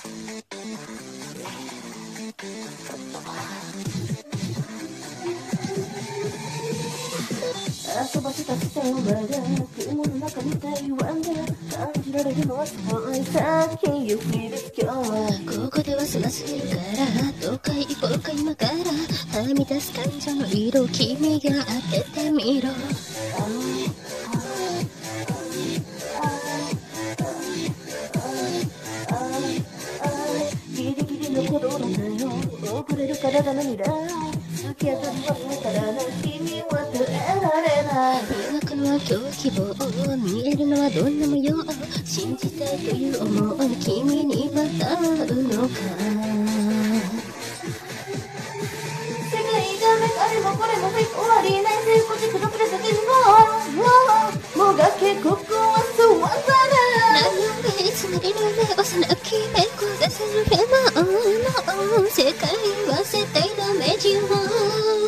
遊ばせたステンバーが雲の中に台湾で感じられるのはすごいさ Can you feel it 今日はここではすますぎるからどっか行こうか今からはみ出す感情の色君が当ててみろギリギリの頃のだよ遅れる体の未来突き当たり忘れたらない君は耐えられない描くのは今日希望見えるのはどんな模様信じたいという思い君に渡るのか世界がめあれもこれもフェイク終わりないぜこじくどくれ先にもうがけここはそうわざだ何をいつまりの上幼き目こざせるレモンの世界は絶対ダメージを